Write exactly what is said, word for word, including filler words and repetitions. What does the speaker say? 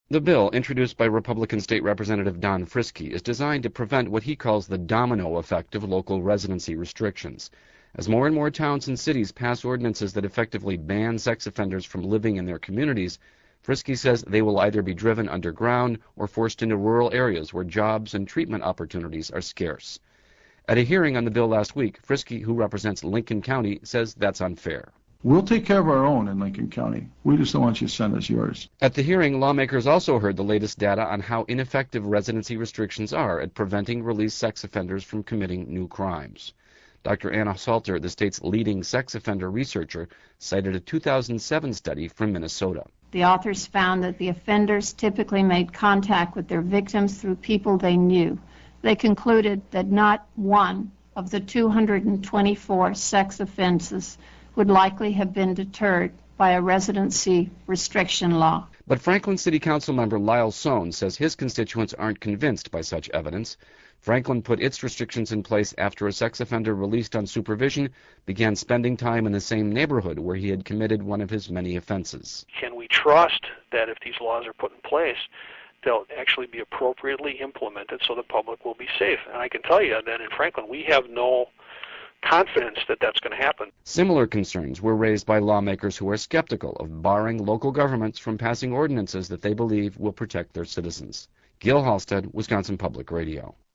The bill, introduced by Republican State Representative Don Friske, is designed to prevent what he calls the domino effect of local residency restrictions. As more and more towns and cities pass ordinances that effectively ban sex offenders from living in their communities, Friske says they will either be driven underground or forced into rural areas where jobs and treatment opportunities are scarce. At a hearing on the bill last week, Friske, who represents Lincoln County, says that's unfair. We'll take care of our own in Lincoln County. We just don't want you to send us yours. At the hearing, lawmakers also heard the latest data on how ineffective residency restrictions are at preventing released sex offenders from committing new crimes. Doctor Anna Salter, the state's leading sex offender researcher, cited a two thousand seven study from Minnesota. The authors found that the offenders typically made contact with their victims through people they knew. They concluded that not one of the two hundred twenty-four sex offenses would likely have been deterred by a residency restriction law. But Franklin City Council member Lyle Sohn says his constituents aren't convinced by such evidence. Franklin put its restrictions in place after a sex offender released on supervision began spending time in the same neighborhood where he had committed one of his many offenses. Can we trust that if these laws are put in place, they'll actually be appropriately implemented so the public will be safe? And I can tell you that in Franklin, we have no confidence that that's going to happen. Similar concerns were raised by lawmakers who are skeptical of barring local governments from passing ordinances that they believe will protect their citizens. Gil Halstead, Wisconsin Public Radio.